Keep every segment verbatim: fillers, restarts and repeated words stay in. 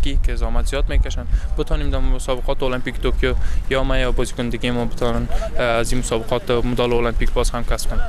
فیزیکی که زحمت زیاد میکشن بتونیم در مسابقات المپیک توکیو یا ما یا بازیکن دیگه ما بتونن از این مسابقات مدال المپیک باز هم کسب کنن.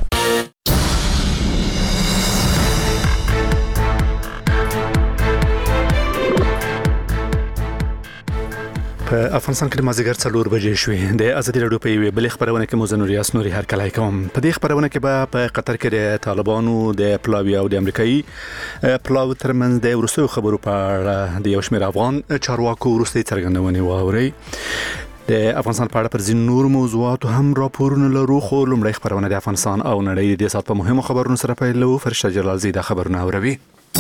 په افغانستان کې د مازیګر څلور بجې شوې د ازادي راډیو په یوې بلې خبرونه کې مو زه نور یاس نوري هرکلی کوم. په دې خبرونه کې به په قطر کې د طالبانو د پلاوي او د امریکایي پلاوي ترمنځ د وروستیو خبرو په اړه د یو شمېر افغان چارواکو وروستۍ څرګندونې واورئ. د افغانستان په اړه پر ځینو نور موضوعاتو هم راپورونه لرو، خو لومړی خبرونه د افغانستان او نړۍ د دې ساعت په مهمو خبرونو سره پیلوو. فرشته جلالزی دا خبرونه اوروي.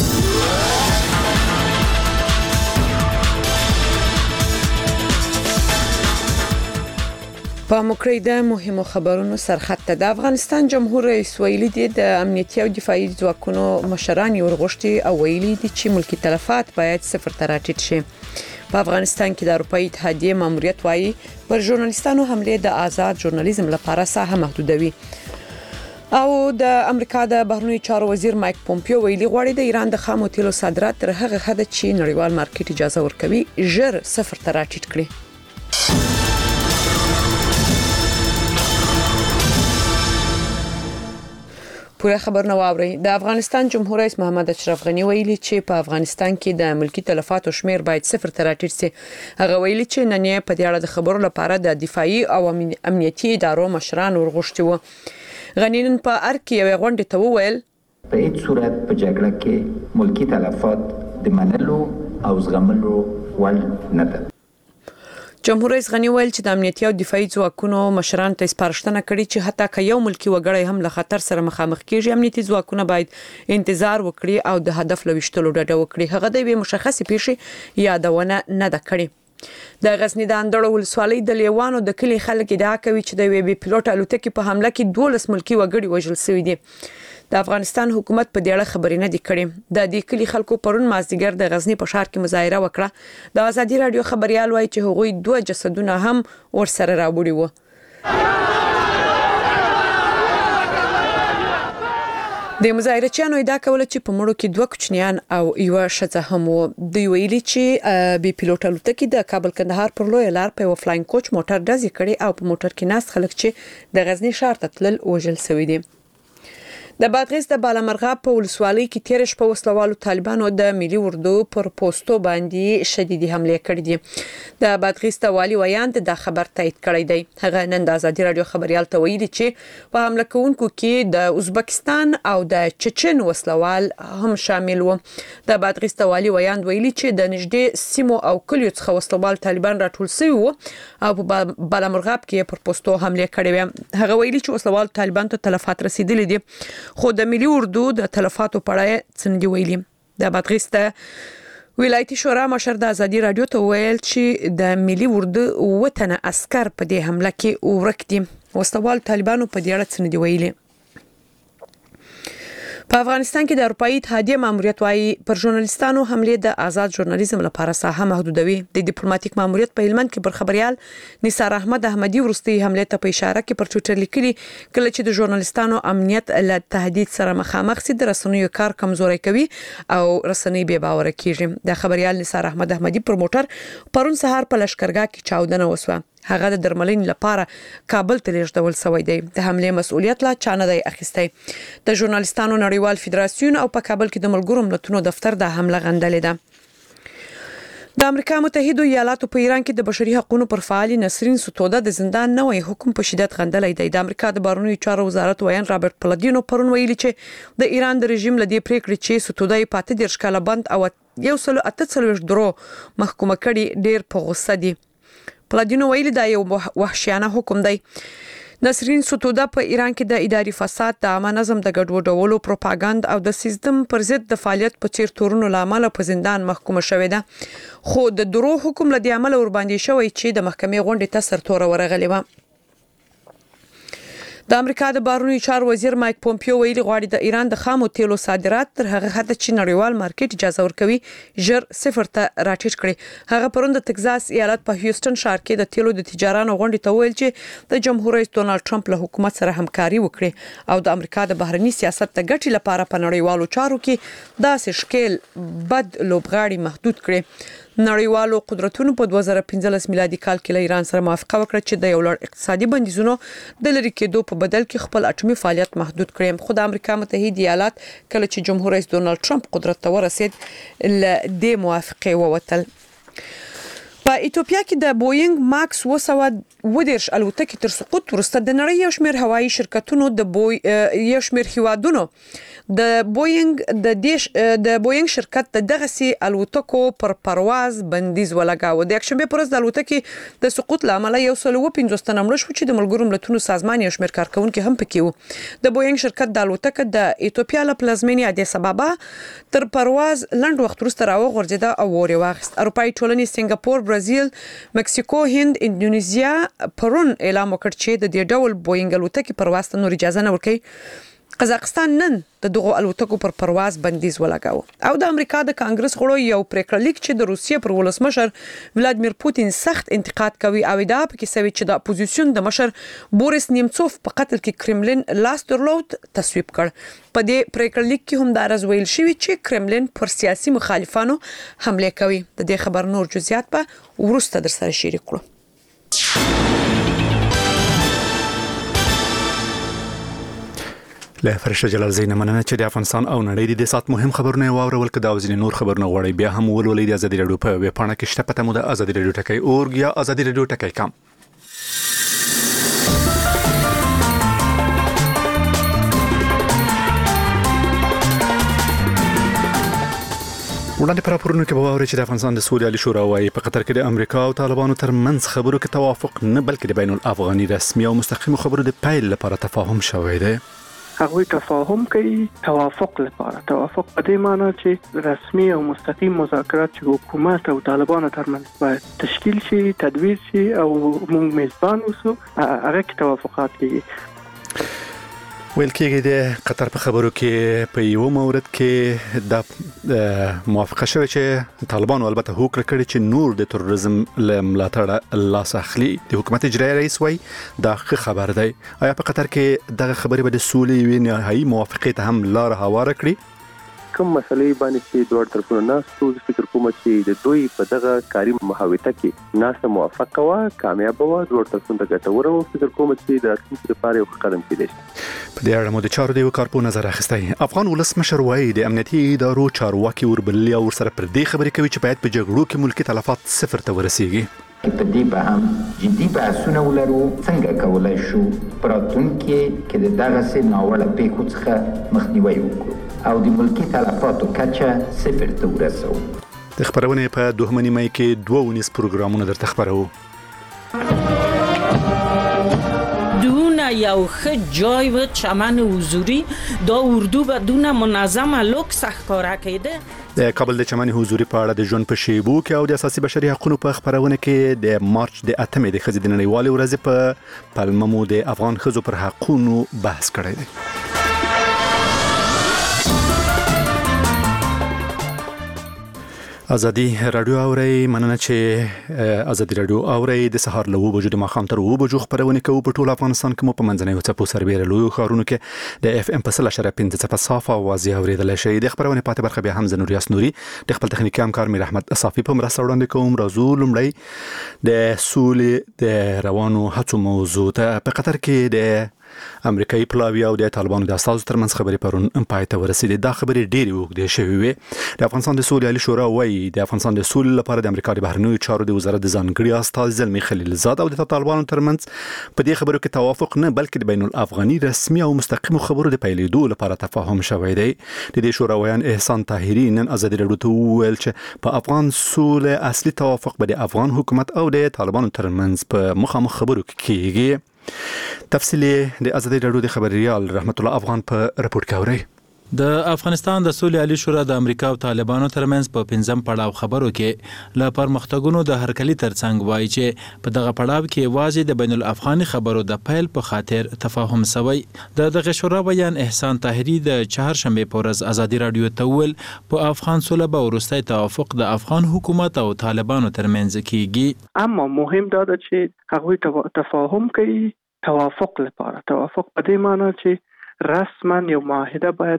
په موکړی د مهمو خبرونو سرخط ته د افغانستان جمهور رئیس ویلي دی د امنیتي او دفاعي ځواکونو مشران یې ورغوښتي او ویلي دي چې ملکی تلفات باید صفر ته راټیټ شي. په افغانستان کې د اروپאי اتحادیې ماموریت وایي پر ژورنالیستانو حمله د آزاد ژورنالیزم لپاره ساحه محدودوي. او د امریکا د بهرنیو چارو وزیر مایک پومپیو ویلي غواړي د ایران د خامو تیلو صادرات تر هغه حد چې نړیوال مارکیټ اجازه ورکوي ژر صفر ته راټیټ کړي. پوره خبر نه واوري. د افغانستان جمهور رئیس محمد اشرف غنی ویلي چې په افغانستان کې د ملکی تلفاتو شمیر باید صفر ته راټیټ شي. هغه ویلي چې نن یې په دې اړه د خبرو لپاره د دفاعي او امنیتي ادارو مشران ورغوښتي وو. غنی نن په ار کې یو غونډه ته وویل په هیڅ صورت په جګړه کې ملکی تلفات د منلو او زغملو وړ نه ده. جمهور رئیس غنی ویل چې د امنیتي او دفاعي ځواکونو مشران ته سپارښتنه کړې چې حتی که یو ملکی وګړی هم له خطر سره مخامخ کیږي امنیتي ځواکونه باید انتظار وکړي او د هدف لويشتلو ډډه وکړي. هغه د یوې مشخصې پیښې یادونه نه ده کړې. د غزنی د اندړو ولسوالۍ د لیوانو د کلی خلک ادعا کوي چې د وی بي پلوټ الوتکې په حمله کې دولس ملکی وګړي وژل شوي دي. د افغانستان حکومت په دې اړه خبرې نه دي کړې. د دې کلی خلکو پرون مازدیګر د غزنی په ښار کې مظاهره وکړه. د ازادي رادیو خبريال وایي چې هغوی دوه جسدونه هم ورسره راوړي وو. د مظاهرچیانو ادعا کوله چې په مړو کې دوه کوچنیان او یو ښځه هم وو. دوی ویلي چې بي پلوټ الوتکې د کابل کندهار پر لوی لار په فلاین کوچ موټر ډزې کړي او په موټر کې ناست خلک چې د غزنی ښار ته تلل وژل شوي دي. د بادغیس د بالامرغاب په ولسوالۍ کې تیر شپه وسلوالو طالبانو د ملي اردو پر پوسټو باندې شدیدي حمله کړې دي. د بادغیس د والي ویاند د خبر تایید کړی دی. هغه نن د ازادي رادیو خبريال ته ویلي چې په حمله کوونکو کې د ازبکستان او د چچن وسلوال هم شامل وو. د بادغیس د والي ویاند ویلي چې د نږدې سیمو او کلیو څخه وسلوال طالبان راټول شوي وو او په بالامرغاب کې پر پوسټو حمله کړې وه. هغه ویلي چې وسلوال طالبان ته تلفات رسیدلي دي خو د ملي اردو د تلفاتو په اړه څنګه ویلي. د بادغیس د ولایتي شورا مشر د ازادي رادیو ته ویل چې د ملي اردو وطن عسكر په دې حمله کې ورک دي. وسلوال طالبانو په دې اړه څنګه ویلي. په افغانستان کې د اروپאי اتحادیې ماموریت وایي پر ژورنالیستانو حمله د آزاد ژورنالیزم لپاره ساحه محدودوي. د ډیپلوماټیک ماموریت په هلمند کې پر خبريال نثار احمد احمدي ورستي حمله ته په اشاره کې پر ټویټر لیکلي کله چې د ژورنالیستانو امنیت له تهدید سره مخامخ سي د رسنیو کار کمزوري کوي او رسنۍ بې باور کیږي. د خبريال نثار احمد احمدي پر موټر پرون سهار په لشکرګاه کې چاودنه وسوه. هغه د درملین لپاره کابل ته لیږدول شوی دی. د حمله مسؤلیت لا چانه دی اخیستی. د ژورنالیستانو نړیوال فدراسیون او په کابل کې د ملګرو ملتونو دفتر د حمله غندلې ده. د امریکا متحده ایالاتو په ایران کې د بشري حقوقو پر فعال نسرین ستوده د زندان نوې حکم په شدت غندلې دی. د امریکا د بهرنیو چارو وزارت ویان رابرټ پلادینو پرون ویلي چې د ایران د رژیم لدی پریکړې چې ستوده یې پاتې د ښکاله بند او یو سل اته څلوېښت درو محکومه کړي ډیر په غوسه دي. پلادینو ویلي دا یو وحشیانه حکم دی. نسرین ستوده په ایران کې د اداري فساد، د عامه نظم د ګډوډولو، پروپاګاندا او د سیستم پر ضد د فعالیت په چیر تورونو لامل په زندان محکومه شوې ده. خو د درو حکم لدی عمل ور باندې شوی چې د محکمې غونډې ته سرتور ورغلی و. د امریکا د بهرنیو چارو وزیر مایک پومپیو ویلي غواړي د ایران د خامو تیلو صادرات تر هغه حد چې نړیوال مارکیټ اجازه ورکوي ژر صفر ته راټیټ کړي. هغه پرون د تگزاس ایالت په هیوستن ښار کې د تیلو د تجارانو غونډې ته ویل چې د جمهور رئیس ډونالد ټرمپ له حکومت سره همکاري وکړي او د امریکا د بهرنی سیاست د ګټې لپاره په نړیوالو چارو کې داسې شکل بد لوبغاړي محدود کړي. نړیوالو قدرتونو په دوه زره پنځلس میلادي کال کې له ایران سره موافقه وکړه چې د یو لړ اقتصادي بندیزونو د لرې کېدو په بدل کې خپل اټومي فعالیت محدود کړي. خو د امریکا متحده ایالات کله چې جمهور رئیس ډونالد ټرمپ قدرت ته ورسید ل دې موافقه ووتل. په ایتوپیا کې د بوینګ ماکس اوه سوه اوه دېرش الوتکې تر سقوط وروسته د نړۍ یو شمېر هوایي شرکتونو د بوی یو شمېر هیوادونو د بوینګ د دیش د بوینګ شرکت د دغه سي الوتکو پر پرواز بندیز ولګاوه. د یکشنبه پر ورځ د الوتکې د سقوط لامل یو سل او پنځوس تنه مړه شو چې د ملګرو ملتونو سازمان یو شمېر کارکونکو هم پکې وو. د بوینګ شرکت د الوتکې د ایتوپیا له پلازمینې ادیس ابابا تر پرواز لنډ وخت وروسته راوغورځیده او وری واخیست. اروپאי ټولنې سنگاپور، برازیل، مکسیکو، هند، اندونیزیا پرون اعلان وکړ چې د دې ډول بوینګ الوتکې پرواز ته نور اجازه نه ورکوي. قزاقستان نن د دغه الوتکو پر پرواز بندیز ولګاوه. او د امریکا د کانګرس غړو یو پریکړه لیک چې د روسیې پر ولسمشر ولادمیر پوتین سخت انتقاد کوي او دا پکې سوي چې د اپوزیسیون د مشر بوریس نیمڅوف په قتل کې کرملین لاس درلود تصویب کړ. په دې پریکړه لیک کې هم دا راز ویل شوی چې کرملین پر سیاسي مخالفانو حمله کوي. د دې خبر نور جزئیات په ورسته در سره شریک کړو. له فرشته جلال زین مننه چې د افغانستان او نړۍ د سات مهم خبرونه واورول کده او ځینې نور خبرونه غوړي بیا هم ولولې د ازادي رادیو په ویب پاڼه کې شته پته مو د ازادي رادیو ټکی اورګ یا ازادي رادیو ټکی کام. وړاندې پر راپورونو کې به واورئ چې د افغانستان د سولې عالي شورا وايي په قطر کې د امریکا او طالبانو ترمنځ خبرو کې توافق نه بلکې د بین الافغاني رسمي او مستقیم خبرو د پیل لپاره تفاهم شوی دی. هغوی تفاهم کوي توافق لپاره. توافق په دې معنی چې رسمي او مستقیم مذاکرات چې حکومت او طالبانو ترمنځ باید تشکیل شي، تدویر شي او موږ میزبان اوسو، هغه کې توافقات کیږي. ویل کېږي د قطر په خبرو کې په یو مورد کې د موافقه شوه چې طالبانو البته هوکړه کړې چې نور د تروریزم له ملاتړ لاس اخلي. د حکومت اجرایي رئیس وایي دا ښه خبر دی. آیا په قطر کې دغه خبرې به د سولې وي نهایي موافقې ته هم لار هواره کړي؟ کوم مسلې باندې چې دوه طرفونه ناستو د فکر کوم چې د دوی په دغه کاري محاوته کې ناسه موافقه وا کامیاب وا دوه طرفونه ګټور او فکر کوم چې د راتلونکي لپاره یو قدم کېدی شي. په دې اړه مو د چارو دی کارپو نظر اخیستی. افغان ولسمشر وایي د امنیتي ادارو چارواکي وربللي او سره پر دې خبرې کوي چې باید په جګړو کې ملکی تلفات صفر ته ورسیږي. په دې به هم جدي بحثونه ولرو څنګه کولای شو پراتونکو کې د دغه سي ناوړه پیښو څخه مخنیوي وکړو او د ملکی تلفاتو کچه صفر ته ورسو. د خبرونه په دوه نیمه کې دوه ونیس پروګرامونه درته خبرو. دونه یو ښه جای و چمن حضوری دا اردو بدون منظم لوکس ښکارا کېده. د کابل د چمن حضوري په اړه د ژوند په شیبو کې او د اساسي بشري حقوقو په خبرونه کې د مارچ د اتمې د ښځې د نړیوالې ورځې په پلمه مو د افغان ښځو پر حقوقو بحث کړی دی. ازادي رادیو اوري مننه چې ازادي رادیو اوري د سهار له وبو د مخام تر وبو خبرونه کوي په ټول افغانستان کې مو په منځنۍ او چپو سربېره لوی خارونو کې د اف ام په سل اشاره پنځه صفر صافه واضح اوریدل شي. د خبرونه پاتې برخه بیا هم زنور یاسنوري د خپل تخنیکی همکار میر احمد صافي په مرسته وړاندې کوم. راځو لمړی د سولې د روانو هڅو موضوع ته. په قطر کې د امریکایي پلاوی او د طالبانو د اساسو ترمنځ خبرې پرون پای ته ورسېدې. دا خبرې ډېرې وګړي شوې وي. د افغانستان د سولې عالي شورا وايي د افغانستان د سولې لپاره د امریکا د بهرنیو چارو د وزارت د ځانګړي استازي زلمي خلیلزاد او د طالبانو ترمنځ په دې خبرو کې توافق نه بلکې د بین الافغاني رسمي او مستقیم خبرو د پیلېدو لپاره تفاهم شوی دی. د دې شورا ویان احسان طاهري نن ازادي رادیو ته وویل چې په افغان سولې اصلي توافق به د افغان حکومت او د طالبانو ترمنځ په مخامخ خبرو کې کیږي. تفصیلی د ازادي رادیو د خبريال رحمت الله افغان په رپورت کې اوري. د افغانستان د سولې عالي شورا د امریکا او طالبانو ترمنځ په پنځم پړاو خبرو کې ل پرمختګونو د هرکلي ترڅنګ وایي چې په دغه پړاو کې واځي د بین الافغاني خبرو د پیل په خاطر تفاهم شوی. د دغه شورا بیان احسان طاهري د چهارشنبه په ورځ ازادي رادیو ته ویل په افغان سولې به ورستۍ توافق د افغان حکومت او طالبانو ترمنځ کیږي. اما مهم دا ده چې هغوی تفاهم کوي توافق لپاره. توافق په دې معنی چې رسما یو معاهده باید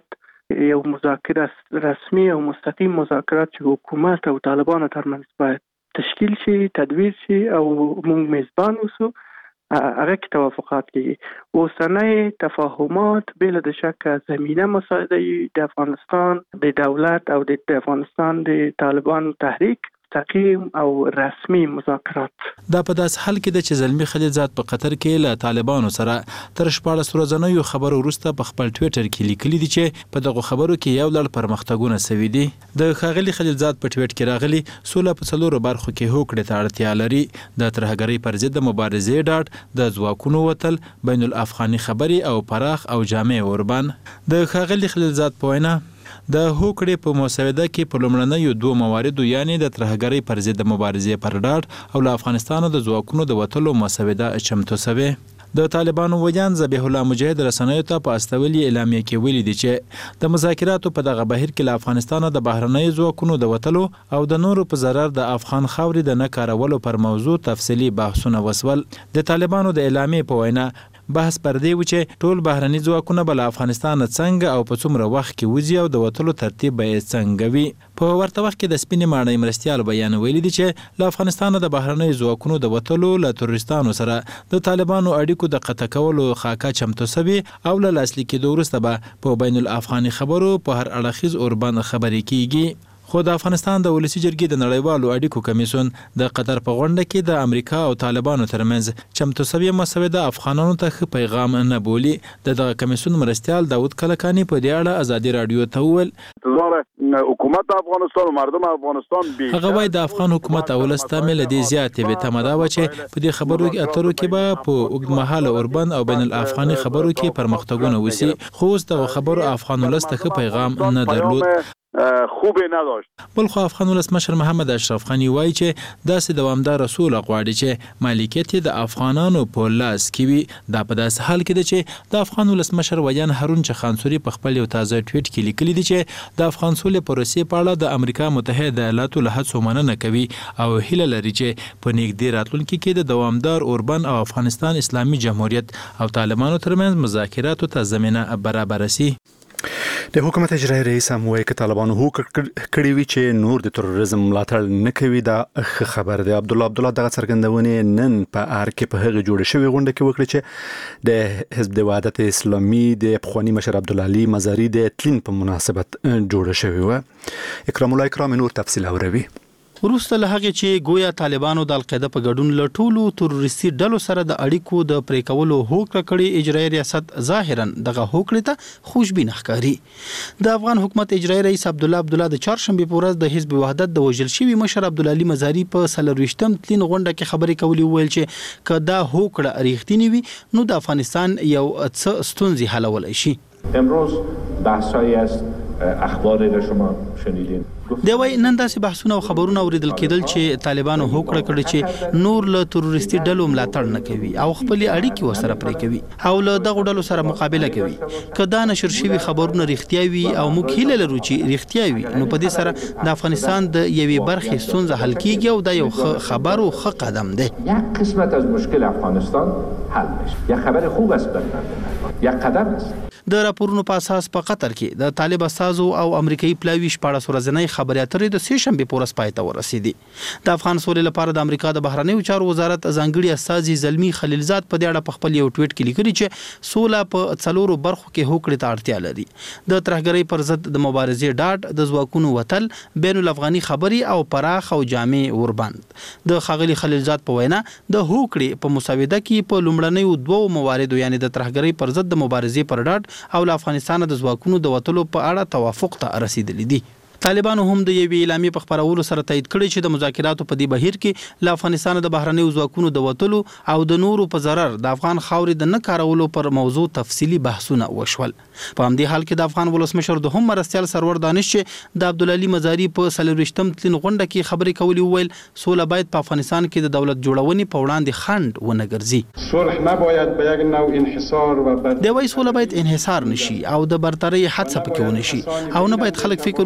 یو مذاکره رسمي او مستقیم مذاکرات چې حکومت او طالبانو ترمنځ باید تشکیل شي، تدویر شي او موږ میزبان اوسو، هغه کې توافقات کیږي. اوسنۍ تفاهمات بلا د شک زمینه مساعده د افغانستان د دولت او د افغانستان د طالبان تحریک مستقیم او رسمي مذاکرات. دا په داس حال کې د چې زلمی خلیلزاد په قطر کې له طالبانو سره تر شپاړس ورځنیو خبرو وروسته په خپل ټویټر کې لیکلي دي چې په دغه خبرو کې یو لړ پرمختګونه سوي دي. د ښاغلي خلیلزاد په ټویټ کې راغلي سوله په څلورو برخو کې هوکړې ته اړتیا لري. د ترهګرۍ پر ضد د مبارزې ډاډ، د ځواکونو وتل، بین الافغاني خبرې او پراخ او جامع اوربان. د ښاغلي خلیلزاد په وینا د هوکړې په مسوده کې په لومړنیو دوه مواردو یعنی د ترهګرۍ پر ضد مبارزې پر ډاډ او له افغانستان د ځواکونو د وتلو مسوده چمتو شوې. د طالبانو ویان ذبیح الله مجاهد رسنیو ته په استولي اعلامیه کې ویلي دي چې د مذاکراتو په دغه بهیر کې له افغانستان د بهرنۍ ځواکونو د وتلو او د نورو په ضرر د افغان خاورې د نه کارولو پر موضوع تفصیلي بحثونه وسول. د طالبانو د اعلامیې په وینا بحث پر دی و چې ټول بهرني ځواکونه به له افغانستان څنګه او په څومره وخت کې وځي او د وتلو ترتیب به یې څنګه وي. په ورته وخت کې د سپینې ماڼۍ مرستیال بیان ویلي دي چې له افغانستان د بهرنۍ ځواکونو د وتلو له تروریستانو سره د طالبانو اړیکو د قطع کولو خاکه چمتو شوي او له لاسلیک کېدو وروسته به په بین الافغاني خبرو په هر اړخیز اوربند خبرې کیږي. خو د افغانستان د ولسی جرګې د نړیوالو اړیکو کمیسیون د قطر په غونډه کې د امریکا او طالبانو ترمنځ چمتو شوی مسوده افغانانو ته ښه پیغام نه بولي. د دغه کمیسیون مرستیال داود کلکانی په دې اړه ازادي رادیو ته وویل حکومت افغانستان او مردم افغانستان بي هغه وای د افغان حکومت او لستامل د زیاتې به تمدا و چې په دې خبرو کې اترو کې به په اوږدمهاله اوربند او بین الافغاني خبرو کې پرمختګونه وسی. خو اوس د خبرو افغان ولست ښه پیغام نه درلود. خوب نداشت. بلخو افغان ولسمشر محمد اشرف غنی وایي چې داسې دوامدار رسول غواړي چې مالکیت د افغانانو په لاس کې وي. دا په داسې حال کې ده چې د افغان ولسمشر ویان هارون چخانسوري په خپل یو تازه ټویټ کې لیکلي دي چې د افغان سولې پروسې په اړه د امریکا متحده ایالاتو له هڅو مننه کوي او هیله لري چې په نږدې راتلونکي کې د دوامدار اوربند او افغانستان اسلامي جمهوریت او طالبانو ترمنځ مذاکراتو ته زمینه برابر شي. د حکومت اجرایي رئیس هم وایي چې طالبانو هوکړه کړې وي چې نور د تروریزم ملاتړ نه کوي. دا ښه خبر دی. عبد الله عبد الله دغه څرګندونې نن په ار کې په هغه جوړه شوی غونډه کې وکړه چې د حزب د وحدت اسلامي د پخوانی مشر عبدالعلي مزاری د تلین په مناسبت جوړه شوی و. اکرام الله اکرام نور تفصیل اوروي. وروسته له هغه چې گویا طالبانو د القاعده په ګډون له ټولو تروریستي ډلو سره د اړیکو د پرې کولو هوکړه کړې، اجرایي ریاست ظاهرا دغه هوکړې ته خوشبین ښکاري. د افغان حکومت اجرایي رئیس عبد الله عبد الله د چهارشنبه په ورځ د حزب وحدت د وژل شوي مشر عبدالعلي مزاری په څلرویشتم تلین غونډه کې خبرې کولې، ویل چې که دا هوکړه ریښتینې وي نو د افغانستان یو څه ستونزې حلولی شي. امروز بحثایی است اخباری را شما شنیدین. دی وای نن داسې بحثونه او خبرونه اوریدل کېدل چې طالبانو هوکړه کړې چې نور له تروریستي ډلو ملاتړ نه کوي او خپل اړیکې ورسره پرې کوي او له دغه ډلو سره مقابله کوي. که دا نشر شوي خبرونه رښتیا وي او موږ هیله لرو چې رښتیا وي نو په دې سره د افغانستان د یوې برخې ستونزه حل کیږي او دا یو خبر او ښه قدم دی. یک قسمت از مشکل افغانستان حل میشه. یک خبر خوب است برای یک قدم است. د راپورونو په اساس په قطر کې د طالب استازو او امریکایي پلاوي شپاړس ورځنۍ خبرې اترې د سې شنبې په ورځ پای ته ورسېدې. د افغان سولې لپاره د امریکا د بهرنیو چارو وزارت ځانګړي استازي زلمی خلیلزاد په دې اړه په خپل یو ټویټ کې لیکلي چې سوله په څلورو برخو کې هوکړې ته اړتیا لري. د ترهګرۍ پر ضد د مبارزې ډاډ، د ځواکونو وتل، بین الافغاني خبرې او پراخ او جامع اوربند. د ښاغلي خلیلزاد په وینا د هوکړې په مسوده کې په لومړنیو دوو مواردو یعنی د ترهګرۍ پر ضد د مبارزې پر ډاډ او له افغانستان د ځواکونو د وتلو په اړه توافق ته رسیدلی دي. طالبانو هم د یوې اعلامیې په خپرولو سره تایید کړی چې د مذاکراتو په دې بهیر کې له افغانستان د بهرنیو ځواکونو د وتلو او د نورو په ضرر د افغان خاورې د نه کارولو پر موضوع تفصیلي بحثونه وشول. په همدې حال کې د افغان ولسمشر دوهم مرستیال سرور دانش چې د عبدالعلي مزاری په څلرویشتم تلین غونډه کې خبرې کولې وویل سوله باید په افغانستان کې د دولت جوړونې په وړاندې خنډ ونه ګرځي. صلح نباید به یک نوع انحصار و د وای سوله باید انحصار نشي او د برترۍ حادثه پکې ونه شي او نه باید خلک فکر وکړي چې د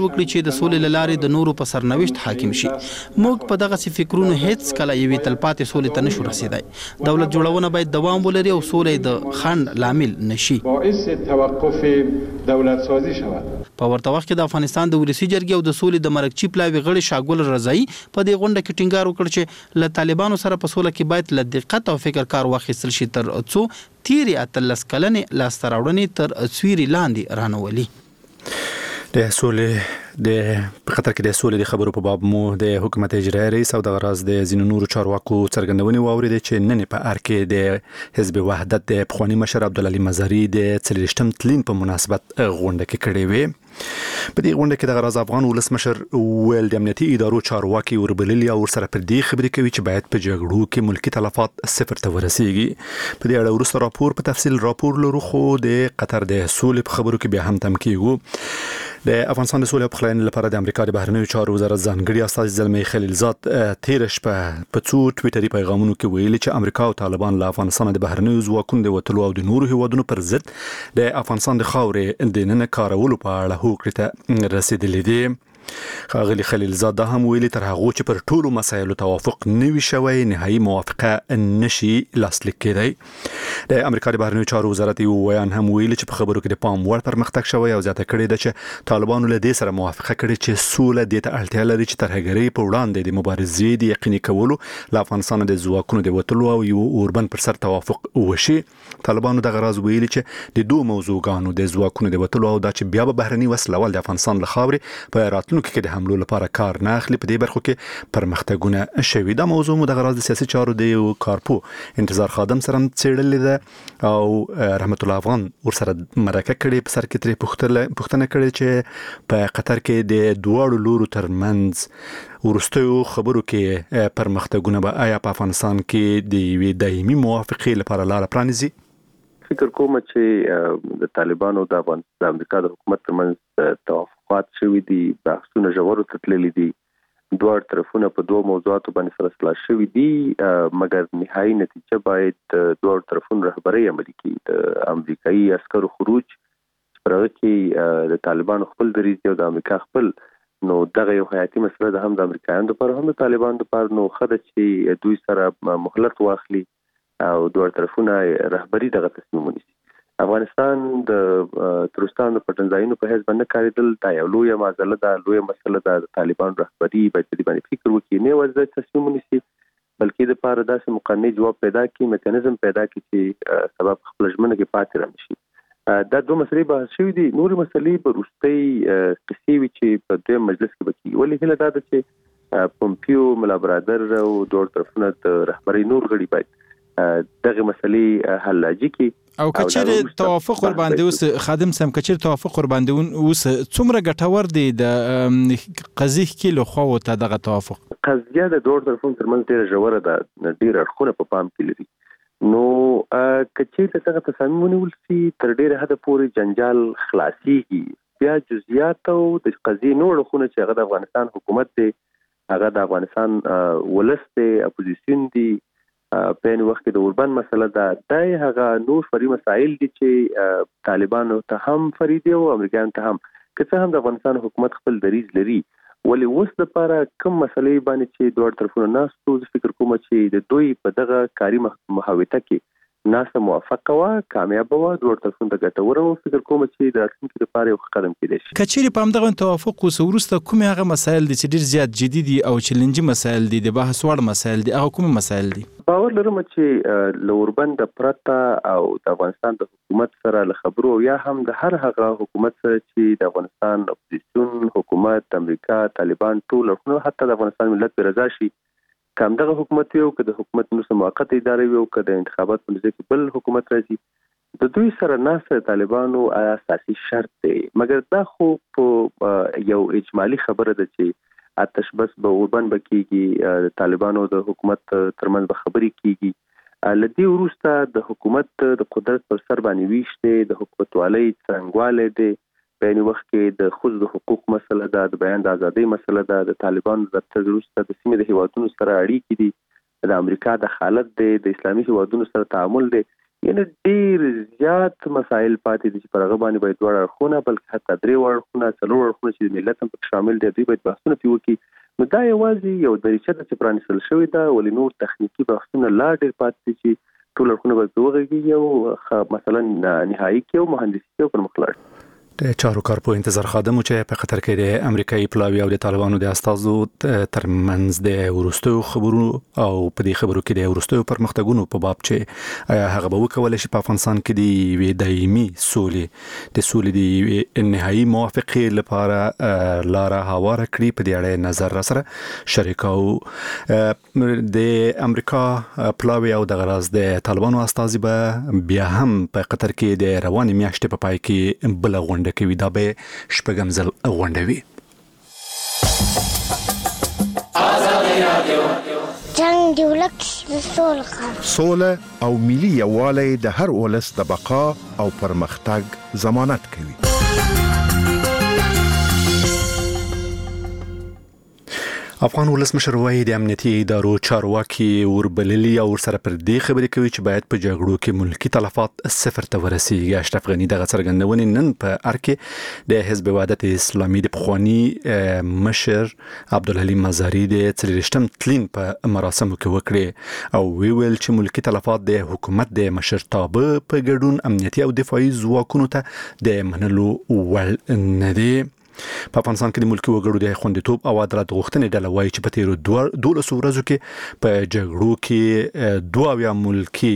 د سولې لارې د نورو په سرنوشت حاکم شي. موږ په دغه سي فکرونو هیڅ کله یوې تلپاتې سولې ته نشو رسیدای. دولت جوړونه باید دوام ولري او سولې د خنډ لامل نشي. باعث توقف دولت سازی شود. په ورته وخت کې د افغانستان د ولسی جرګې او د سولې د مرکچی پلاوی غړي شاګل رضایی په دې غونډه کې ټینګار وکړ چې له طالبانو سره په سوله کې باید له دقت او فکر کار واخیستل شي تر څو تیری اتلس کلنې لاسته راوړنې تر سویري لاندې رانولي. د سولې د په خطر کې د سولې د خبرو په باب مو د حکومت اجرایي رئیس او د غراز د ځینو نورو چارواکو څرګندونې واوریدې چې نن په ار کې د حزب وحدت د پخوانی مشر عبدالعلي مزاري د څلوېښتم تلین په مناسبت غونډه کې کړې وې. په دې غونډه کې د غراز افغان ولسمشر ویل د امنیتي ادارو چارواکي وربللي او ورسره پر دې خبرې کوي چې باید په جګړو کې ملکی تلفات صفر ته ورسیږي. په دې اړه وروسته راپور په تفصیل راپور لرو خو د قطر د سولې په خبرو کې بیا هم تم کیږو. د افغانستان د سولې او پخلاینې لپاره د امریکا د بهرنیو چارو وزارت ځانګړي استازي زلمي خلیلزاد تیر شپه په څو ټویټري پیغامونو کې ویلي چې امریکا او طالبان له افغانستان د بهرنیو ځواکونو د وټلو او د نورو هیوادونو پر ضد د افغانستان د خاورې د نن کارولو په اړه هوکړې ته رسیدلي دي. ښاغلي خلیلزاد دا هم ویلي تر هغه چې پر ټولو مسایلو توافق نوي شوی نهایي موافقه نشي لاسلیک کېدی. د امریکا د بهرنیو چارو وزارت یو ویان هم ویلي چې په خبرو کې د پام وړ پرمختګ شوی او زیاته کړې ده چې طالبانو له دې سره موافقه کړې چې سوله دې ته اړتیا لري چې ترهګرۍ په وړاندې د مبارزې د یقیني کولو له افغانستان د ځواکونو د وټلو او یو اوربند پر سر توافق وشي. طالبانو د غراز ویلي چې د دوه موضوعګانو د ځواکونو د وټلو او د چې بیا به بهرني وسله وال د افغانستان له خاورې په راتلونکي کې د حملو لپاره کار نه اخلي په دې برخو کې پرمختګونه شوي. دا موضوع مو د غراز د سیاسي چارو د یو کارپو انتظار خادم سره څېړلې ده او رحمت الله افغان ورسره مرکه کړې په سر کې ترې پوښتنه کړې چې په قطر کې د دواړو لورو ترمنځ ورستیو خبرو کې پرمختګونه به آیا په افغانستان کې د یوې دایمي موافقې لپاره لاره پرانیزي؟ فکر کوم چې د طالبانو د افغان د امریکا د حکومت ترمنځ توافقات شوي دي، بحثونه ژورو ته تللي دي، دوه طرفونه په دوه موضوعاتو باندې سره سلا شوي دي، مګر نهایي نتیجه باید دوه طرفونو رهبري عملي کړي. د امریکایي عسکرو خروج پر هغه کې د طالبانو خپل دریځ او د امریکا خپل، نو دغه یو حیاتي مسله ده هم د امریکایانو لپاره هم د طالبانو لپاره. نو ښه ده چې دوی سره مهلت واخلي او دوه طرفونه رهبري دغه تصمیم ونیسي. افغانستان د ترستانو پټنځایونو په حساب نه کاریدل دا یو لوی معضله ده، لوی مسله ده. د طالبان رهبري باید په دې باندې فکر وکړي، نه یوازې تصمیم ونیسي بلکې د لپاره داسې مقننه جواب پیدا کړي، میکانیزم پیدا کړي چې سبب خپل ژمنه کې پاتې راشي. دا دوه مسلې به شوي دي. نور مسلې به وروستۍ قصې وي چې په دې مجلس کې به کېږي. ولې هیله دا ده چې پومپیو، ملا برادر او دوه طرفونه د رهبري نور غړي باید دغه مسلې حل لاجی کی او کچیر توافق ور باندې اوس خادم سم کچیر توافق ور باندې اوس څومره ګټور دی د قضیه کې له خو ته دغه توافق؟ قضیه د دوه طرفونو ترمنځ ډیره ژوره ده، ډیره اړخونه په پام کې لري. نو کچیر دغه تصامیم ونیول شي تر ډیره حد پورې جنجال خلاصيږي. بیا جزئیات او د قضیه نور اړخونه چې هغه د افغانستان حکومت دی، هغه د افغانستان ولس دی، اپوزیشن دی، په ان وخت کې د اوربند مسله ده، دا هغه نور فري مسایل دي چې طالبانو ته هم فریدي او امریکایانو ته هم، که څه هم د افغانستان حکومت خپل دریځ لري. ولې اوس لپاره کوم مسلې باندې چې دوه طرفونه ناستو، زه فکر کوم چې د دوی په دغه کاري محاوته کې ناسه موافقه وا کامیاب وا دوه طرفونه د ګټورو، فکر کوم چې د راتلونکي لپاره یو قدم کېدای شي. کچېرې په همدغه توافق وسو وروسته کوم هغه مسایل دي چې ډیر زیات جدي دي او چیلنجي مسایل دي، د بحث وړ مسایل دي، هغه کوم مسایل دي؟ باور لرم چې لوربند پرته او د افغانستان د حکومت سره له خبرو یا هم د هر هغه حکومت سره چې د افغانستان اپوزیشن حکومت، امریکا، طالبان ټول او حتی د افغانستان ملت پر رضا شي، کوم دغه حکومت یو که د حکومت نو موقت ادارې یو که د انتخابات په ځای کې بل حکومت راځي، د دوی سره ناسه طالبانو اساسي شرط دی. مګر دا خو په یو اجمالی خبره ده چې آتش بس به اوربند بکیږي، د طالبانو د حکومت ترمنځ به خبرې کیږي. لدی وروسته د حکومت د قدرت پر سر باندې ویش دی، د حکومتوالۍ څنګهواله دی، په یوه وخت کې د ښځو د حقوق مسله ده، د بیان د ازادۍ مسله ده، د طالبانو د تر وروسته د سیمې د هیوادونو سره اړیکې دي، د امریکا د حالت دی، د اسلامي هیوادونو سره تعامل دی. یعنی ډیر زیات مسایل پاتې دي چې پر هغه باندې باید دوه اړخونه بلکې حتی درې اړخونه څلور اړخونه چې ملت هم پکې شامل دي دوی باید بحثونه پرې وکړي. نو دا یوازې یو دریچه ده چې پرانیستل شوې ده ولې نور تخنیکي بحثونه لا ډیر پاتې دي چې ټول اړخونه باید وغږیږي او مثلا نهایي کې او مهندسي کې او پرمخ لاړ. د چارو کار په انتظار خادمو چې په قطر کې د امریکایي پلاوی او د طالبانو د استازو ترمنځ د ورستو خبرو او په دې خبرو کې د ورستو پرمختګونو په باب چې هغه به وکول شي په افغانستان کې د وی دایمي سولې د سولې د نهایي موافقه لپاره لاره هواره کړی په دې اړه نظر را سره شریکاو. د امریکا پلاوی او د غراز د طالبانو استازي به بیا هم په قطر کې د رواني میاشتې په پای کې بل غونډه کوي دا به شپږم ځل غونډوي. جنگ دی ولک سوله سوله او ملي یووالی د هر ولس د بقا او پرمختګ ضمانت کوي. افغان ولسمشر وایي د امنیتي ادارو چارواکي وربللي او سره پر دې خبرې کوي چې باید په جګړو کې ملکی تلفات صفر ته ورسیږي. اشرف غنی دغه څرګندونې نن په ارکه د حزب وحدت اسلامي د پخوانی مشر عبدالعلی مزاری د څلورشتم تلین په مراسمو کې وکړي او ویل چې ملکی تلفات د حکومت د مشرتابه په ګډون امنیتي او دفاعي ځواکونو ته د منلو وړ نه دي. په افغانستان کې د ملکی وګړو د خوندیتوب او عدالت غوښتنې ډله وایي چې په تیرو دولسو ورځو کې په جګړو کې دوه اویا ملکی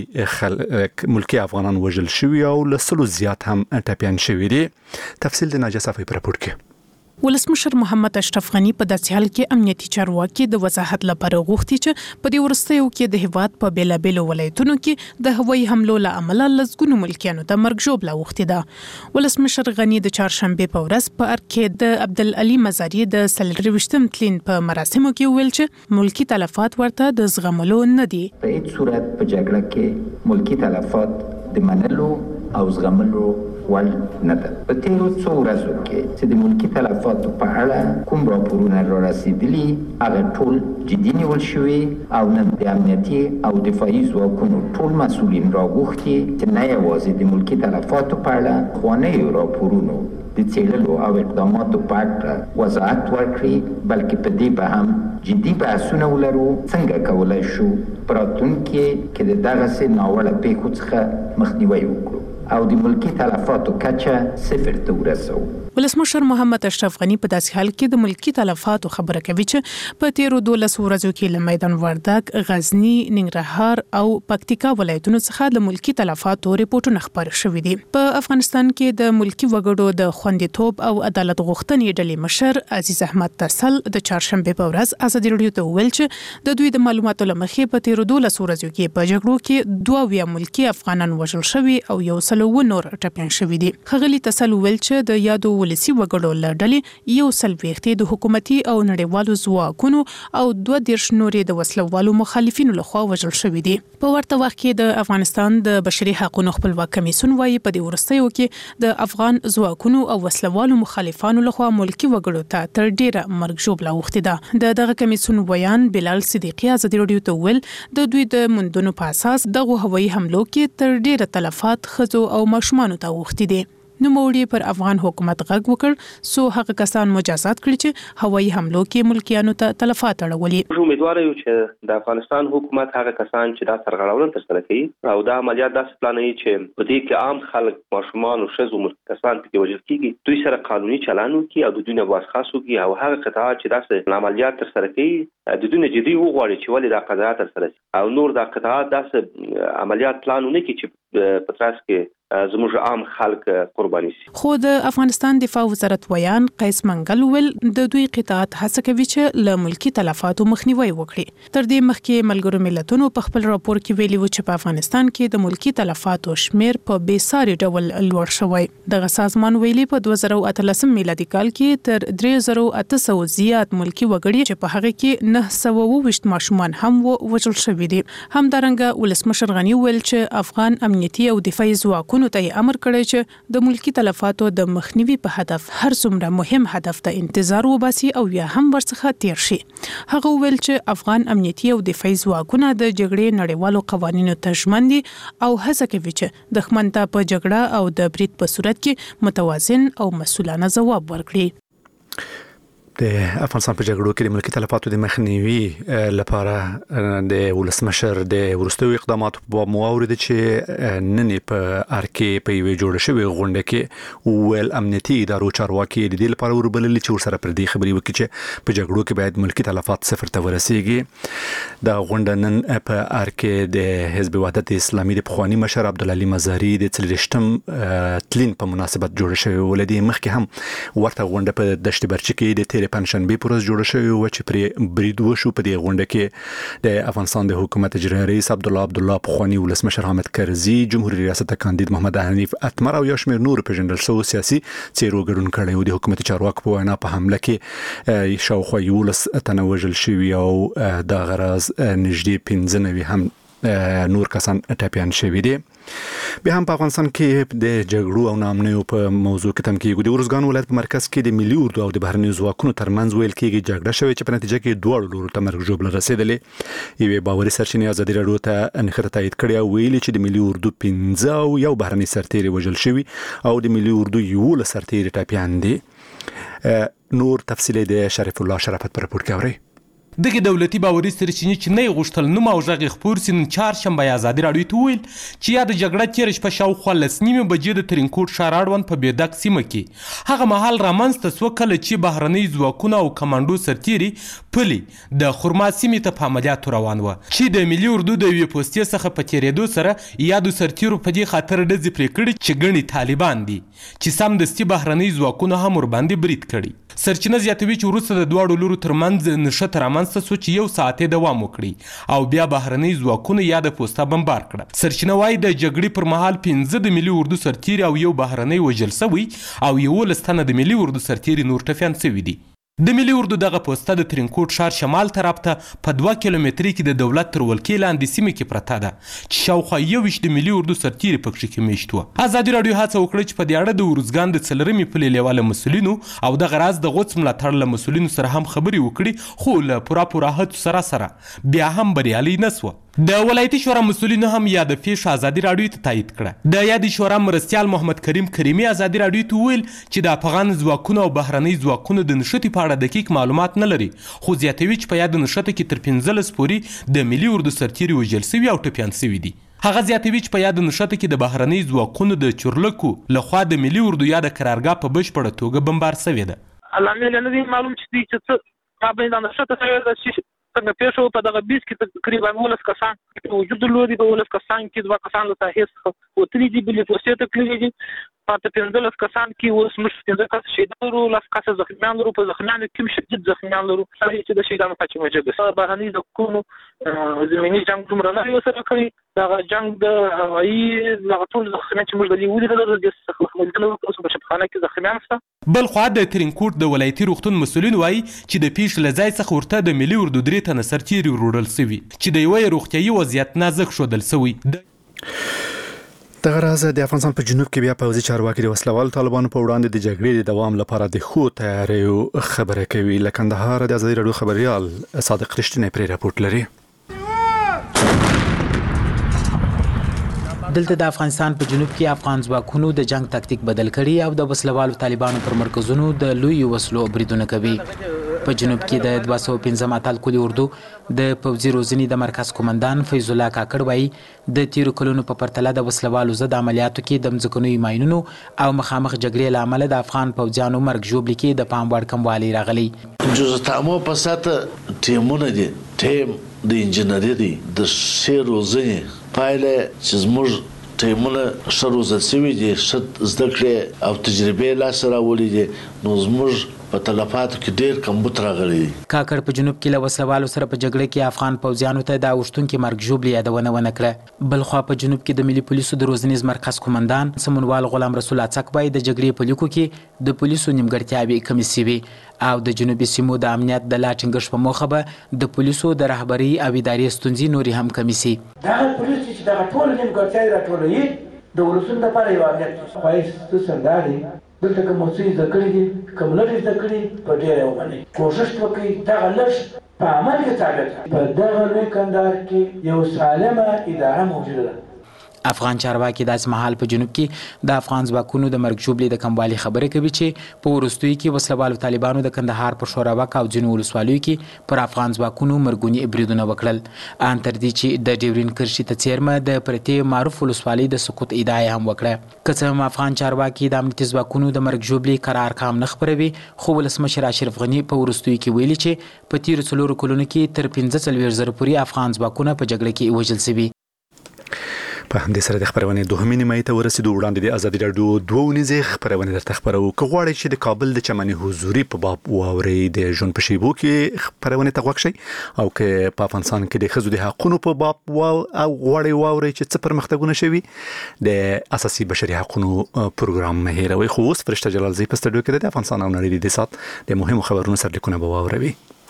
خلک ملکی افغانان وژل شوي او له سلو زیات هم ټپیان شوي دي. تفصیل د ناجیه صافی په راپور کې. ولسمشر محمد اشرف غنی په داسې حال کې امنیتي چارواکي د وضاحت لپاره غوښتي چې په دې ورستیو کې د هیواد په بیلابېلو ولایتونو کې د هوایي حملو له امله لزګونو ملکیانو ته مرګ ژوبله اوښتې ده. ولسمشر غنی د چهارشنبې په ورځ په ارګ کې د عبدالعلی مزاری د څلرویشتم تلین په مراسمو کې ویل چې ملکی تلفات ورته د زغملو نه دي. په هیڅ صورت په جګړه کې ملکی تلفات د منلو او زغملو وړ نه ده. په تیرو څو ورځو کې چې د ملکی تلفاتو په اړه کوم راپورونه را رسیدلي هغه ټول جدي نیول شوي او نن د امنیتي او دفاعي ځواکونو ټول مسؤلین راغوښتي چې نه یوازې د ملکی تلفاتو په اړه پخوانیو راپورونو د څېړلو او اقداماتو په اړه وضاحت ورکړي بلکې په دې به هم جدي بحثونه ولرو څنګه کولی شو په راتلونکي کې د دغسې ناوړه پیښو څخه مخنیوی وکړو او د ملکی تلفاتو کچه صفر ته ورسو. ولسمشر محمد اشرف غنی په داسې حال کې د ملکی تلفاتو خبره کوي چې په تیرو دولس ورځو کې له میدان وردګ، غزنی، ننګرهار او پکتیکا ولایتونو څخه د ملکی تلفاتو ریپورتونه خبر شوي دي. په افغانستان کې د ملکی وګړو د خوندیتوب او عدالت غوښتنې ډلې مشر عزیز احمد ترسل د چهارشنبې په ورځ ازادي راډیو ته ویل چې د دوی د معلوماتو له مخې په تیرو دولس ورځو کې په جګړو کې دوه اویا ملکی افغانان وژل شوي او یو سل و نور ټپیان شوي دي. ښاغلي ترسل ویل چې د یادو ولسي وګړو له ډلې یو سل ویښتې د حکومتي او نړیوالو ځواکونو او دوه دېرش نورې د وسلوالو مخالفینو لخوا وژل شوي دي. په ورته وخت کې د افغانستان د بشري حقوقو خپلواک کمیسیون وایي په دې وروستیو کې د افغان ځواکونو او وسلوالو مخالفانو لخوا ملکی وګړو ته تر ډیره مرګ ژوبله اوښتې ده. د دغه کمیسیون ویان بلال صدیقي ازادي راډیو ته ویل د دوی د موندنو په اساس دغه هوایي حملو کې تر ډیره تلفات ښځو او ماشومانو ته اوښتي دي. نو موړي پر افغان حکومت غږ وکړ سو هغه کسان مجازات کړي چې هوایي حملو کې ملکیانو ته تلفات اړولي. امیدوار یو چې د افغانستان حکومت هغه کسان چې دا سرغړونه ترسره کوي او دا عملیات داسې پلانوي چې په دې کې عام خلک، ماشومان او ښځو کسان پکې وژل کیږي، دوی سره قانوني چلند وکړي او د دوی نه بازخواست وکړي او هغه قطاعات چې داسې عملیات ترسره کوي د دوی نه جدي وغواړي چې ولې دا قضايا ترسره شي او نور دا قطاعات داسې عملیات پلان ونه کړي چې په تراس کې زموږ عام خلک قرباني شي. خو د افغانستان دفاع وزارت ویان قیس منګل ول د دوی قطاعت هڅه کوي چې له ملکی تلفاتو مخنیوي وکړي. تر دې مخکې ملګرو ملتونو په خپل راپور کې ویلي و چې په افغانستان کې د ملکی تلفاتو شمیر په بې ساري ډول لوړ شوی. دغه سازمان ویلي په دوه زره اتلسم میلادي کال کې تر درې زره اته سوه زیات ملکی وګړي چې په هغه کې نه سوه اووه ویشت ماشومان هم وژل شوي دي. همدارنګه ولسمشر غنی ویل چې افغان امنیتي امنیتي او دفاعي ځواکونو ته امر کړی چې د ملکی تلفاتو د مخنیوي په هدف هر څومره مهم هدف ته انتظار وباسي او یا هم ورڅخه تیر شي. هغه ویل چې افغان امنیتي او دفاعي ځواکونه د جګړې نړیوالو قوانینو ته ژمن دي او هڅه کوي چې دښمن ته په جګړه او د برید په صورت کې متوازن او مسؤلانه ځواب ورکړي. د افغانستان په جګړو کې د ملکی تلفاتو د مخنیوي لپاره د ولسمشر د ورستیو اقداماتو په موارد چې نن په ارکه په وی جوړ شوی غونډه کې ول امنیتي ادارو چارواکي د دې لپاره وربلل چې ورسره پر دې خبري وکړي چې په جګړو کې باید ملکی تلفات صفر ته ورسیږي. د غونډه نن په ارکه د حزب وحدت اسلامي د پخوانی مشر عبدالعلی مزاری د څلورشتم تلین په مناسبت جوړ شوی ولدي مخکې هم ورته غونډه په دشت برچ کې د پنځشنبه پورز جوړ شوی و چې پر برید وشو. په دې غونډه کې د افغانستان د حکومت اجرایي رئیس عبدالله عبدالله پخوانی ولسمشر حامد کرزي جمهوریت ریاست کاندید محمد حنیف اتمر او یو شمېر نور پیژندل شوي سیاسي څیرو ګډون کړي و. د حکومت چارواکو په وینا په حمله کې شاوخوا یولس تنه وژل شوي او د غرض نږدې پنځه نوي هم نور کسان ټاپیان شوي دي. بیا هم په افغانستان کې د جګړو او ناامنیو په موضوع کې تم کېږي. د ارزګان ولایت په مرکز کې د ملي اردو او د بهرنیو ځواکونو ترمنځ ویل کېږي جګړه شوې چې په نتیجه کې دواړو لورو ته مرګ ژوبله رسېدلې. یوې باوري سرچینې ازادي راډیو ته نښته تایید کړې او ویلي چې د ملي اردو پنځه او یو بهرني سرتیري وژل شوي او د ملي اردو یولس سرتیري ټاپیان دي. نور تفصیل د شریف الله شرافت پر راپور کې اورئ. دغه دولتي باوري سرچینې چې نه غوښتل نوم او ژغ خبر سین چهارشنبه ازادي راډیو ته ویل چې یا د جګړه تیر شپه شاوخوا لس نیمه بجې د ترینکوټ ښار اړوند په بیدک سیمه کې هغه مهال رامنځته سوه کله چې بهرني ځواکونه او کمانډو سرتیري پلي د خرما سیمې ته په عملیاتو روان و چې د ملي اردو د یوې پوستې څخه په تېرېدو سره یادو سرتیرو په دې خاطر ډزې پرې کړي چې ګڼې طالبان دي چې سمدستي بهرني ځواکونه هم ورباندې برید کړي. سرچینه زیاتوي چې وروسته د دواړو لورو ترمنځ نښته رامنځته سو چې یو ساعت دوام وکړي او بیا بهرني ځواکونه یا د پوسټه بمبار کړه. سرچینه وايي د جګړې پر مهال پنځه د ملي اردو سرتیري او یو بهرني وژل شوي او یولس تنه د ملي اردو سرتیري نور ټپیان شوي دي. د ملي اردو دغه پوسټه د ترینکوټ ښار شمال طرف ته په دوه کیلومتري کې د دولت تر ولکې لاندې سیمه کې پرته ده چې شاوخوا یوویشت د ملي اردو سرتیري پکښې کې میشت وو. ازادي راډیو هڅه وکړه چې په دې اړه د ارزګان د څلورمې پلې لیواله مسؤلینو او دغه راز د غوڅ ملاتړ له مسؤلینو سره هم خبرې وکړي خو له پوره پوره هڅو سره سره بیا هم بریالي نه سوه. د ولایتي شورا مسؤلینو هم یاد پیښ ازادي راډیو ته تایید کړه. د یادې شورا مرستیال محمد کریم کریمي ازادي راډیو ته ویل چې د افغان ځواکونو او بهرني ځواکونو د نښتې په اړه دقیق معلومات نه لري خو زیاتوي چې په یاد نښته کې تر پنځلس پورې د ملي اردو سرتیري وژل شوي او ټپیان شوي دي. هغه زیاتوي چې په یاد نښته کې د بهرني ځواکونو د چورلکو لخوا د ملي اردو یا د قرارګاه په بشپړه توګه بمبار شوې ده. علامه نه دي معلوم چې دوی څه ما بین نښته شوې ده چې څنګه پیښه په دغه بیس کې تقریبا ولس کسان وجود لري. په ولس کسان کې دوه کسان له ساحې څخه وتلي دي بلې پوستې ته تللي دي. پاته پنځلس کسان کې اوس موږ پنځه کس شهیدان لرو لس کس زخمیان لرو. په زخمیانو کې شدید زخمیان لرو. هغه چې د شهیدانو کچه موجوده ده. بهرني ځواکونو زمینی جنگ دومره نه یو سره کړی. دغه جنگ د هوایي دغه ټول زخمیان چې موږ د لیدلي دغه د څخه اوس په شفخانه کې زخمیان شته. بل خوا د ترینکوټ د ولایتي روغتون مسؤلین وایي چې د پیښ له ځای څخه ورته د ملي اردو درې تنه سرتیري وروړل شوي چې د یوې روغتیایي وضعیت نازک ښودل شوی. دغه راز د افغانستان په جنوب کې بیا پوځي چارواکي د وسلوال طالبانو په وړاندې د جګړې د دوام لپاره د ښو تیاریو خبره کوي. له کندهار د ازادي راډیو خبريال صادق رښتینی پرې راپورټ لري. دلته د افغانستان په جنوب کې افغان ځواکونو د جنگ تاکتیک بدل کړي او د وسلوالو طالبانو پر مرکزونو د لوی وسلو بریدونه کوي. په جنوب کې د دوه سوه پنځم اتل کلی اردو د پوځي روزنې د مرکز قومندان فیض الله کاکړ وایي د تیرو کلونو په پرتله د وسلوالو ضد عملیاتو کې د ځمکنیو ماینونو او مخامخ جګړې له امله د افغان پوځیانو مرګ ژوبلې کې د پام وړ کموالی راغلی. جزتامو په ساته ټیمونه دي ټیم د انجنیری دي د ښې روزنې پایله چې زموږ ټیمونه ښه روزل شوي دي ښه زده کړې او تجربې لاسته راوړي دي نو زموږ په تلفاتو کې ډېر کمبود راغلی دی. کاکړ په جنوب کې له وسلوالو سره په جګړه کې افغان پوځیانو ته د اوښتونکي مرګ ژوبلې یادونه ونه کړه. بلخوا په جنوب کې د ملي پولیسو د روزنیز مرکز قومندان سمونوال غلام رسول اڅک وایي د جګړې په لیکو کې د پولیسو نیمګړتیاوې کمې شوې او د جنوبي سیمو د امنیت د لا ټینګښت په موخه به د پولیسو د رهبرۍ او ادارې ستونزې نورې هم کمې سي. دغه پولیس چې دغه ټول نیمګړتیاوې راټولوي د ولسونو لپاره یو امنیت ښایست څرګنده دی. دلته کوم څه زده کړي دي کوم لږ زده کړي په ډېره ومنئ کوښښ وکړئ دغه لږ په عمل کې ثابت په دغه لوی کندهار کې یو سالمه اداره موجوده ده. افغان چارواکي داسې مهال په جنوب کې د افغان ځواکونو د مرګ ژوبلې د کموالي خبرې کوي چې په وروستیو کې وسلوالو طالبانو د کندهار په شورابک او ځینو ولسوالیو کې پر افغان ځواکونو مرګوني بریدونه وکړل. ان تر دې چې د ډیورین کرښې ته څیرمه د پرتې معروف ولسوالۍ د سقوط ادعا هم وکړه. که څه هم افغان چارواکي د امنیتي ځواکونو د مرګ ژوبلې قرار ارقام نه خپروي، خو ولسمشر اشرف غني په وروستیو کې ویلي چې په تیرو څلورو کلونو کې تر پنځه څلوېښت زره پورې افغان ځواکونه په جګړه کې وژل شوي. په همدې سره د خبرونې دوهمې نیمایي ته ورسېدو. وړاندې د ازادي راډیو دوه ونیزې خبرونه درته خبرو. که غواړئ چې د کابل د چمنې حضوري په باب واورئ د ژوند په شیبو کې خبرونه ته غوږ شئ، او که په افغانستان کې د ښځو د حقونو په باب او غواړئ واورئ چې څه پرمختګونه شوي د اساسي بشري حقونو پروګرام مه هېروئ. خو اوس فرشته جلالزی په سټډیو کې د افغانستان او نړۍ د سات د مهمو خبرونو سرلیکونه به واوروي.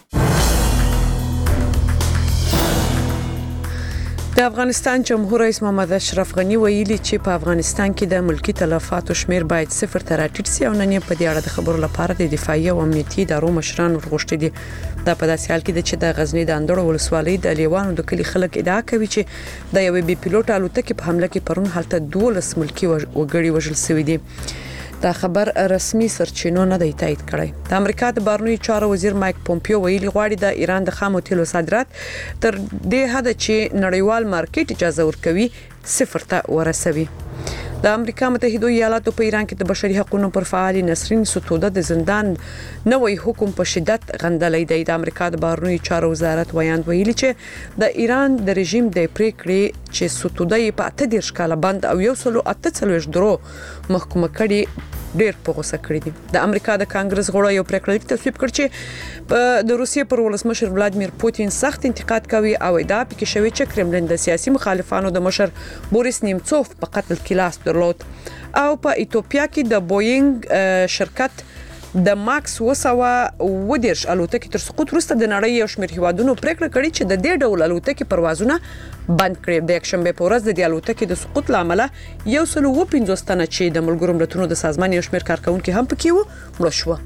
د افغانستان جمهور رئیس محمد اشرف غنی ویلي چې په افغانستان کې د ملکی تلفاتو شمیر باید صفر ته راټیټ شي، او نن یې په دې اړه د خبرو لپاره د دفاعي او امنیتي ادارو مشران ورغوښتي دي. دا په داسې حال کې ده چې د غزنی د اندړو ولسوالۍ د لیوانو د کلی خلک ادعا کوي چې د یوې بي پیلوټ الوتکې په حمله کې پرون هلته دولس ملکی وګړي وژل شوي دي. دا خبر رسمي سرچینو نه دی تایید کړی. د امریکا د بهرنیو چارو وزیر مایک پومپیو ویلي غواړي د ایران د خامو تیلو صادرات تر دې حد چې نړیوال مارکیټ اجازه ورکوي صفر ته ورسوي. د امریکا متحده ایالاتو په ایران کې د بشري حقوقو پر فعال نسرین ستوده د زندان نوې حکم په شدت غندلې دی. د امریکا د بهرنیو چارو وزارت ویاند ویلي چې د ایران د رژیم د پریکړې چې ستوده یې په اته دیرش کاله بند او یو سلو اته څلوېښت درو محکومه کړي ډېر په غوسه کړی دي. د امریکا د کانګرس غړو یو پریکړه تصویب کړ چې د روسیې پر ولسمشر ولادمیر پوتین سخت انتقاد کوي او ادعا پکې شوی چې کرملین د سیاسي مخالفانو د مشر بوریس نیمڅوف په قتل کې لاس درلود. او په ایتوپیا کې د بوینګ شرکت د ماکس وسوه و دیرش الوتکې تر سقوط وروسته د نړۍ یو شمېر هیوادونو پریکړه کړې چې د دې ډول الوتکې پروازونه بند کړي. د یکشنبه په ورځ د دې الوتکې د سقوط له امله یو سل او پنځوس تنه چې د ملګرو ملتونو د سازمان یو شمېر کارکونکي هم پکې وو مړه شوه.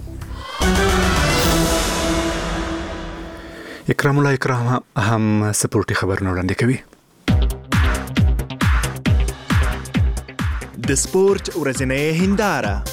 اکرام الله اکرام هم سپورټي خبرونه وړاندې کوي. د سپورت ورځنۍ هنداره.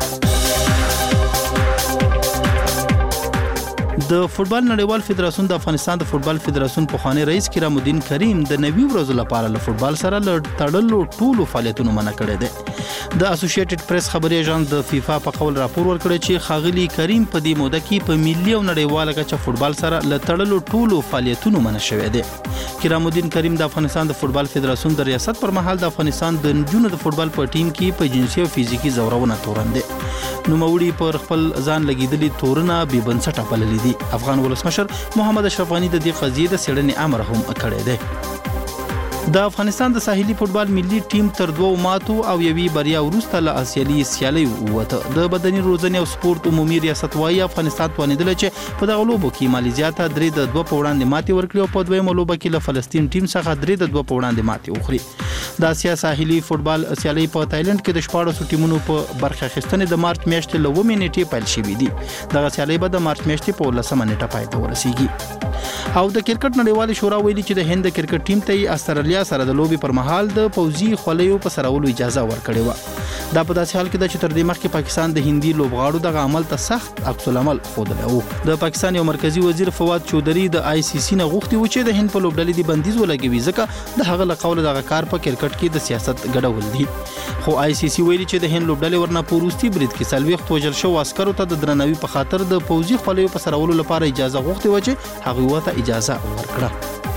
د فوتبال نړیوال فدراسیون د افغانستان د فوتبال فدراسیون پخوانی رئیس کرام الدین کریم د نوي ورځو لپاره له فوتبال سره له تړلو ټولو فعالیتونو منع کړی دی. د اسوسییټډ پریس خبري ایجنټ د فیفا په قول راپور ورکړی چې خاغلی کریم په دې موده کې په ملي او نړیواله کچه فوتبال سره له تړلو ټولو فعالیتونو منع شوی دی. کرام الدین کریم د افغانستان د فوتبال فدراسیون د ریاست پر مهال د افغانستان د نجونو د فوتبال په ټیم کې په جنسي او فزیکی زورونه تورن دي. نوموړي پر خپل ځان لګیدلي تورونه بې بنسټه بللي دي. افغان ولسمشر محمد اشرف غني د دې قضیې د څېړنې امر هم کړی دی. د افغانستان د ساحلي فوتبال ملي ټیم تر دوه ماتو او یوې بریا وروسته له آسیالي سیالۍ ووته. د بدني روزنې او سپورت عمومي ریاست وايي افغانستان توانیدل چې په دغه لوبو کې مالیزیا ته درې د دوه په وړاندې ماتې ورکړي او په دویمه لوبه کې له فلسطین ټیم څخه درې د دوه په وړاندې ماتې وخوري. د اسیا ساحلي فوتبال سیالۍ په تایلند کې د شپاړسو ټیمونو په برخه اخیستنې د مارچ میاشتې له اوومې نیټې پیل شوي دي. دغه سیالۍ به د مارچ میاشتې په ولسمه نیټه پای ته ورسیږي. او د کرکټ نړیوالې شورا ویلي چې د هند د کرکټ ټیم ته استرالیا سره د لوبي پر مهال د پوځي خوليو په سرولو اجازه ورکړې و. دا په داسې حال کې ده چې تر دې مخکې پاکستان د هندي لوبغاړو دغه عمل ته سخت عکس العمل ښودلی و. د پاکستان یو مرکزی وزیر فواد چودري د آی سی سی نه غوښتي و چې د هند په لوبډلې د بندیز ولګوي ځکه د هغه له قوله دغه کار په کرکټ کې د سیاست ګډول دي. خو آی سی سی ویلي چې د هند لوبډلې ورنه په وروستي برید کې څلوېښت وژل شوو عسکرو ته د درناوي په خاطر د پوځي خوليو په سرولو لپاره اجازه غوښتي و چې هغوی ورته اجازه ورکړه.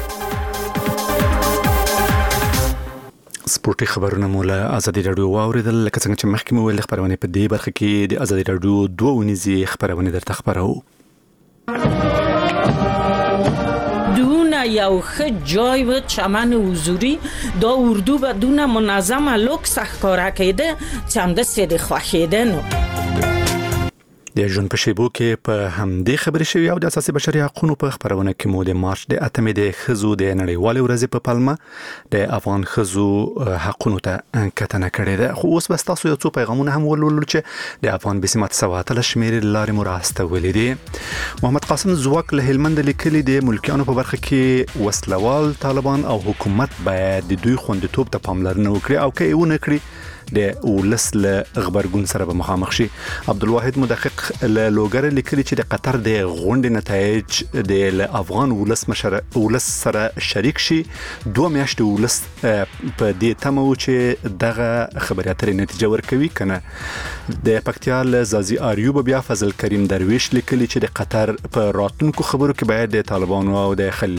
سپورټي خبرونه مو له ازادي راډیو واوریدل. لکه څنګه چې مخکې مو ویل خبرونه په دې برخه کې د ازادي راډیو دوه ونیزې خبرونه درته خبرو. دونه یو ښه جای و چمن حضوری دا اردو به دونه منظم لوکس ښکاره کېده چې همداسې د خوښېده نو. د ژوند په شیبو کې په همدې خبرې شوې او د اساسي بشري حقوقو په خبرونه کې مو د مارچ د اتمې د خزو د نړیوال ورځې په پلمه د افغان خزو حقوقو ته کتنه کړې ده. خو اوس بس تاسو یو څو پیغامونه هم ولولل چې د افغان بسمت سواتل شمیر لارې مراسته ولیدي. محمد قاسم زواک له هلمند لیکلي د ملکیانو په برخه کې وسلوال طالبان او حکومت باید د دوی خوندیتوب ته پاملرنه وکړي او که یې ونه کړي د ولس له غبرګون سره به مخامخ شي. عبدالواحد مدقق له لوګر لیکلي چې د قطر د غونډې نتایج د افغان ولس مشر ولس سره شریک شي. دوه میاشتې ولس په دې تمه و چې دغه خبري اترې نتیجه ورکوي کنه. د پکتیا له زازي اریوب بیا فضل کریم درویش لیکلي چې د قطر په راتلونکو خبرو کې باید د طالبانو او د خلیل